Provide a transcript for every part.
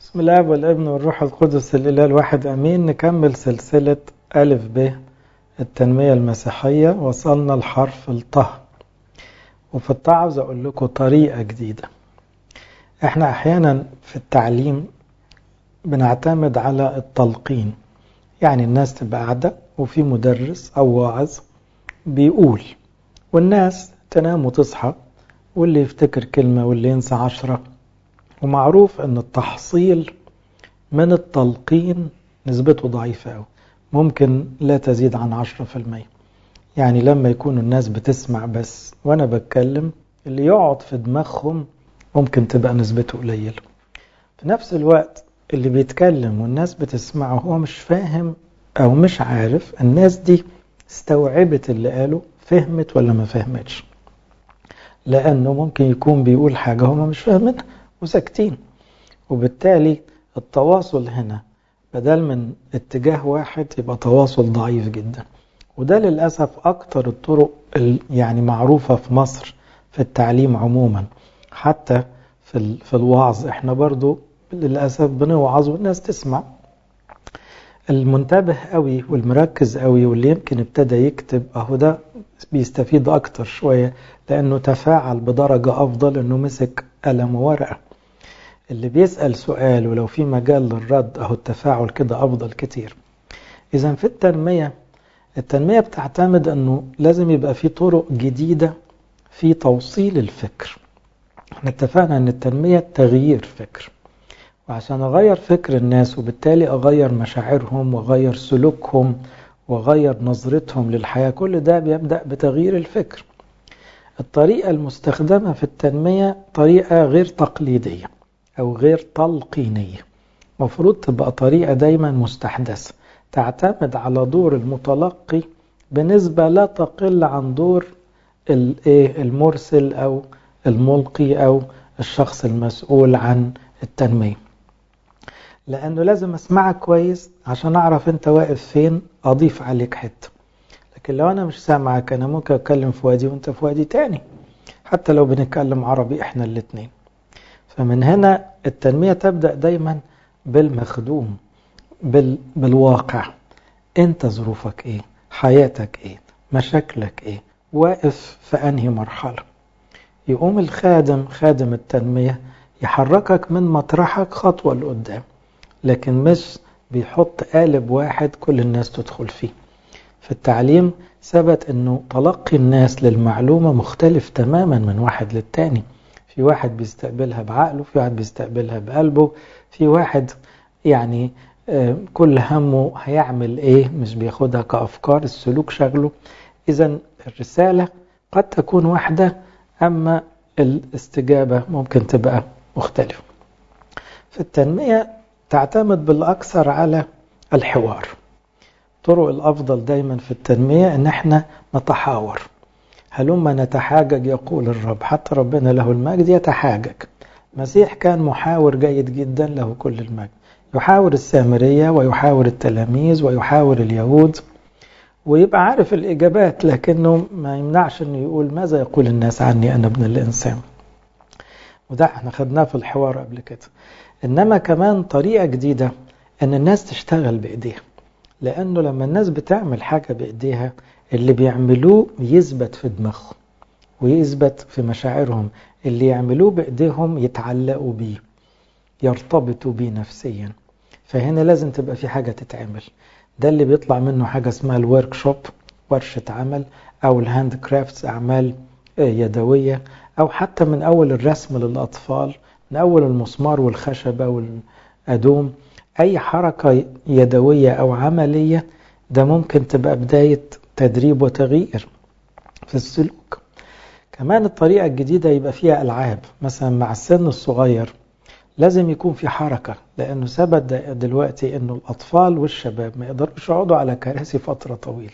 بسم الله والابن والروح القدس الإله الواحد أمين. نكمل سلسلة ألف ب التنمية المسيحية. وصلنا لحرف الطه، وفي الطه عاوز أقول لكم طريقة جديدة. احنا أحيانا في التعليم بنعتمد على التلقين، يعني الناس تبقى قاعدة وفي مدرس أو واعظ بيقول والناس تنام وتصحى، واللي يفتكر كلمة واللي ينسى 10. ومعروف أن التحصيل من التلقين نسبته ضعيفة أوي، ممكن لا تزيد عن 10%. يعني لما يكون الناس بتسمع بس وأنا بتكلم، اللي يقعد في دماغهم ممكن تبقى نسبته قليلة. في نفس الوقت اللي بيتكلم والناس بتسمعه هو مش فاهم أو مش عارف الناس دي استوعبت اللي قاله، فهمت ولا ما فهمتش، لأنه ممكن يكون بيقول حاجة هما مش فاهمينها وساكتين. وبالتالي التواصل هنا بدل من اتجاه واحد يبقى تواصل ضعيف جدا. وده للأسف أكتر الطرق يعني معروفة في مصر في التعليم عموما. حتى في الوعظ احنا برضو للأسف بنوعظ والناس تسمع. المنتبه قوي والمركز قوي واللي يمكن ابتدى يكتب اهو ده بيستفيد أكتر شوية، لأنه تفاعل بدرجة أفضل أنه مسك قلم وورقة. اللي بيسأل سؤال ولو في مجال للرد اهو التفاعل كده أفضل كتير. إذن في التنمية بتعتمد أنه لازم يبقى في طرق جديدة في توصيل الفكر. احنا اتفقنا أن التنمية تغيير فكر، وعشان أغير فكر الناس وبالتالي أغير مشاعرهم وأغير سلوكهم وأغير نظرتهم للحياة، كل ده بيبدأ بتغيير الفكر. الطريقة المستخدمة في التنمية طريقة غير تقليدية أو غير تلقينية، مفروض تبقى طريقة دايما مستحدثة، تعتمد على دور المتلقي بنسبة لا تقل عن دور المرسل أو الملقي أو الشخص المسؤول عن التنمية. لأنه لازم أسمعك كويس عشان أعرف أنت واقف فين، أضيف عليك حتة. لكن لو أنا مش سامعك أنا ممكن أتكلم في وادي وأنت في وادي تاني، حتى لو بنتكلم عربي إحنا الاتنين. فمن هنا التنمية تبدأ دايما بالمخدوم، بالواقع. انت ظروفك ايه، حياتك ايه، مشاكلك ايه، واقف في انهي مرحلة. يقوم خادم التنمية يحركك من مطرحك خطوة لقدام، لكن مش بيحط قالب واحد كل الناس تدخل فيه. في التعليم ثبت انه تلقي الناس للمعلومة مختلف تماما من واحد للتاني. في واحد بيستقبلها بعقله، في واحد بيستقبلها بقلبه، في واحد يعني كل همه هيعمل ايه، مش بياخدها كأفكار، السلوك شغله. اذا الرسالة قد تكون واحدة، اما الاستجابة ممكن تبقى مختلفة. في التنمية تعتمد بالأكثر على الحوار. طرق الأفضل دايما في التنمية ان احنا نتحاور. هلما نتحاجج يقول الرب، حتى ربنا له المجد يتحاجج. المسيح كان محاور جيد جدا له كل المجد، يحاور السامرية ويحاور التلاميذ ويحاور اليهود ويبقى عارف الإجابات، لكنه ما يمنعش أنه يقول ماذا يقول الناس عني أنا ابن الإنسان. وده احنا خدناه في الحوار قبل كده. إنما كمان طريقة جديدة أن الناس تشتغل بإيديها، لأنه لما الناس بتعمل حاجة بإيديها اللي بيعملوه يثبت في دماغهم ويثبت في مشاعرهم. اللي يعملوه بإيديهم يتعلقوا بيه، يرتبطوا بيه نفسيا. فهنا لازم تبقى في حاجة تتعمل. ده اللي بيطلع منه حاجة اسمها الورك شوب، ورشة عمل، أو الهاند كرافتس، أعمال يدوية، أو حتى من أول الرسم للأطفال، من أول المسمار والخشبة والأدوم. أي حركة يدوية أو عملية ده ممكن تبقى بداية تدريب وتغيير في السلوك. كمان الطريقة الجديدة يبقى فيها ألعاب، مثلا مع السن الصغير لازم يكون في حركة، لأنه ثبت دلوقتي أنه الأطفال والشباب ما يقدروش يقعدوا على كراسي فترة طويلة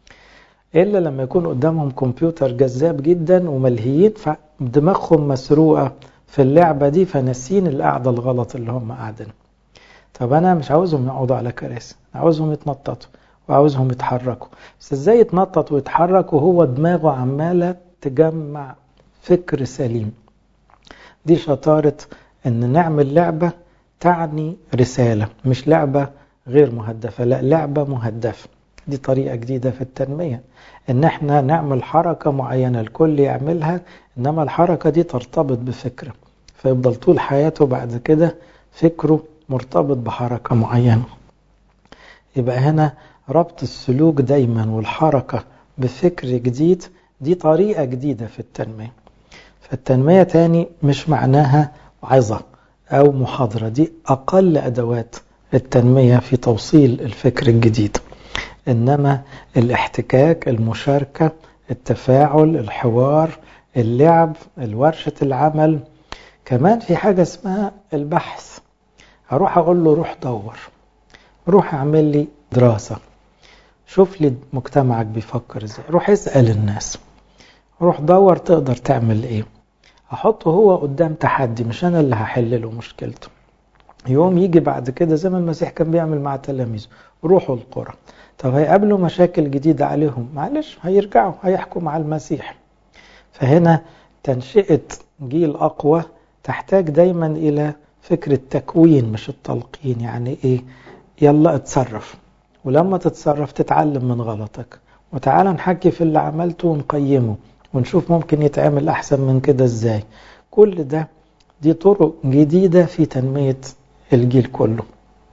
إلا لما يكون قدامهم كمبيوتر جذاب جدا وملهيين، فدماغهم مسروقة في اللعبة دي فنسين القعدة الغلط اللي هم قاعدين. طب أنا مش عاوزهم يقعدوا على كراسي، عاوزهم يتنططوا وعاوزهم يتحركوا. بس إزاي يتنطط ويتحرك وهو دماغه عمالة تجمع فكر سليم؟ دي شطارة ان نعمل لعبة تعني رسالة، مش لعبة غير مهدفة، لا لعبة مهدفة. دي طريقة جديدة في التنمية، ان احنا نعمل حركة معينة الكل يعملها، انما الحركة دي ترتبط بفكرة، فيفضل طول حياته بعد كده فكره مرتبط بحركة معينة. يبقى هنا ربط السلوك دايما والحركة بفكر جديد، دي طريقة جديدة في التنمية. فالتنمية تاني مش معناها عظة أو محاضرة، دي أقل أدوات التنمية في توصيل الفكر الجديد، إنما الاحتكاك، المشاركة، التفاعل، الحوار، اللعب، الورشة العمل. كمان في حاجة اسمها البحث، هروح أقول له روح دور، روح اعمل لي دراسة، شوف لي مجتمعك بيفكر ازاي، روح اسأل الناس، روح دور تقدر تعمل ايه. احطه هو قدام تحدي، مش انا اللي هحل له مشكلته. يوم يجي بعد كده زي ما المسيح كان بيعمل مع تلاميذه، روحوا القرى، طب هيقابلوا مشاكل جديدة عليهم، معلش هيرجعوا هيحكوا مع المسيح. فهنا تنشئة جيل أقوى تحتاج دايما إلى فكرة تكوين مش التلقين. يعني إيه؟ يلا اتصرف، ولما تتصرف تتعلم من غلطك، وتعالى نحكي في اللي عملته ونقيمه ونشوف ممكن يتعمل أحسن من كده إزاي. كل ده دي طرق جديدة في تنمية الجيل كله.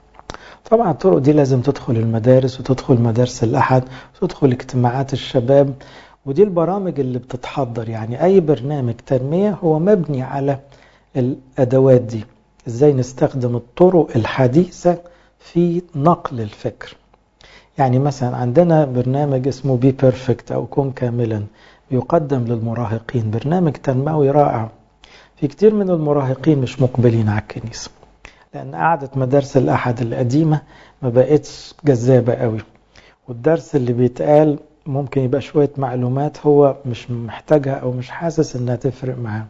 طبعا الطرق دي لازم تدخل المدارس وتدخل مدارس الأحد وتدخل اجتماعات الشباب، ودي البرامج اللي بتتحضر. يعني أي برنامج تنمية هو مبني على الأدوات دي، إزاي نستخدم الطرق الحديثة في نقل الفكر. يعني مثلا عندنا برنامج اسمه بي بيرفكت أو كن كاملا، بيقدم للمراهقين، برنامج تنموي رائع. في كتير من المراهقين مش مقبلين على الكنيسة، لأن قعدة مدارس الأحد القديمة ما بقتش جذابة قوي، والدرس اللي بيتقال ممكن يبقى شوية معلومات هو مش محتاجها أو مش حاسس إنها تفرق معاه.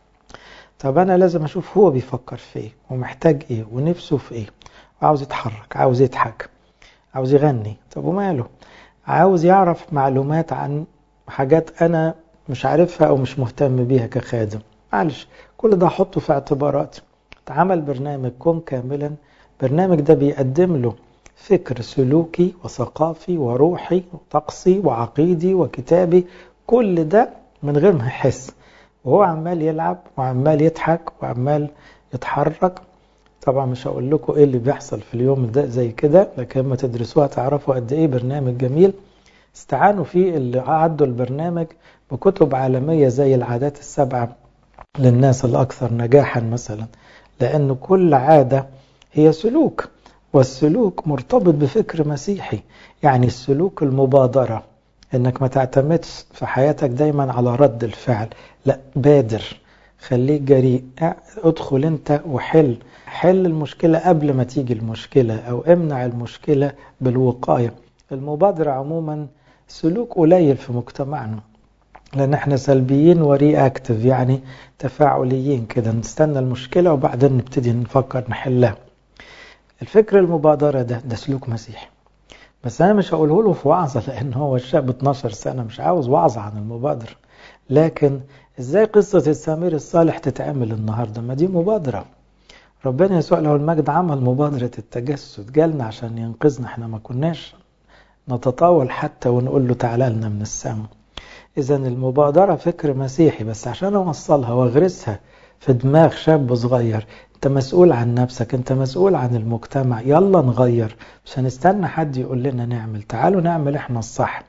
طب أنا لازم أشوف هو بيفكر في إيه ومحتاج إيه ونفسه في إيه، عاوز يتحرك، عاوز يضحك، عاوز يغني، طب وماله، عاوز يعرف معلومات عن حاجات أنا مش عارفها أو مش مهتم بيها كخادم، معلش كل ده أحطه في اعتباراتي. اتعمل برنامج كن كاملا، برنامج ده بيقدم له فكر سلوكي وثقافي وروحي وطقسي وعقيدي وكتابي، كل ده من غير ما يحس، وهو عمال يلعب وعمال يضحك وعمال يتحرك. طبعا مش هقول لكم ايه اللي بيحصل في اليوم ده زي كده، لكن لما تدرسوها تعرفوا قد ايه برنامج جميل. استعانوا فيه اللي عدوا البرنامج بكتب عالمية زي العادات السبعة للناس الأكثر نجاحا مثلا، لأن كل عادة هي سلوك، والسلوك مرتبط بفكر مسيحي. يعني السلوك المبادرة، انك ما تعتمدش في حياتك دايما على رد الفعل، لا بادر، خليك جريء، ادخل انت وحل المشكلة قبل ما تيجي المشكلة، او امنع المشكلة بالوقاية. المبادرة عموما سلوك قليل في مجتمعنا، لان احنا سلبيين ورياكتيف، يعني تفاعليين كده، نستنى المشكلة وبعدين نبتدي نفكر نحلها. الفكر المبادرة ده سلوك مسيحي، بس أنا مش هقوله له في وعظة، لأن هو الشاب 12 سنة مش عاوز وعظة عن المبادرة. لكن إزاي قصة السمير الصالح تتعمل النهاردة؟ ما دي مبادرة. ربنا يسوع له المجد عمل مبادرة التجسد، جالنا عشان ينقذنا، احنا ما كناش نتطاول حتى ونقول له تعالى لنا من السماء. إذا المبادرة فكر مسيحي، بس عشان أوصلها وأغرسها في دماغ شاب صغير، أنت مسؤول عن نفسك، أنت مسؤول عن المجتمع، يلا نغير، مش هنستنى حد يقول لنا نعمل، تعالوا نعمل إحنا الصح.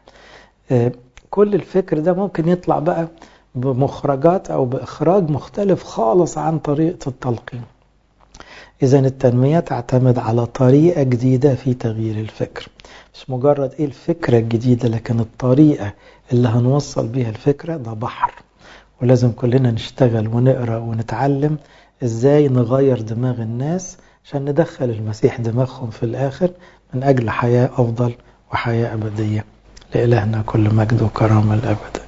كل الفكر ده ممكن يطلع بقى بمخرجات أو بإخراج مختلف خالص عن طريقة التلقين. إذا التنمية تعتمد على طريقة جديدة في تغيير الفكر، مش مجرد إيه الفكرة الجديدة، لكن الطريقة اللي هنوصل بيها الفكرة. ده بحر، ولازم كلنا نشتغل ونقرأ ونتعلم إزاي نغير دماغ الناس عشان ندخل المسيح دماغهم في الآخر، من أجل حياة أفضل وحياة أبدية. لإلهنا كل مجد وكرامة الأبد.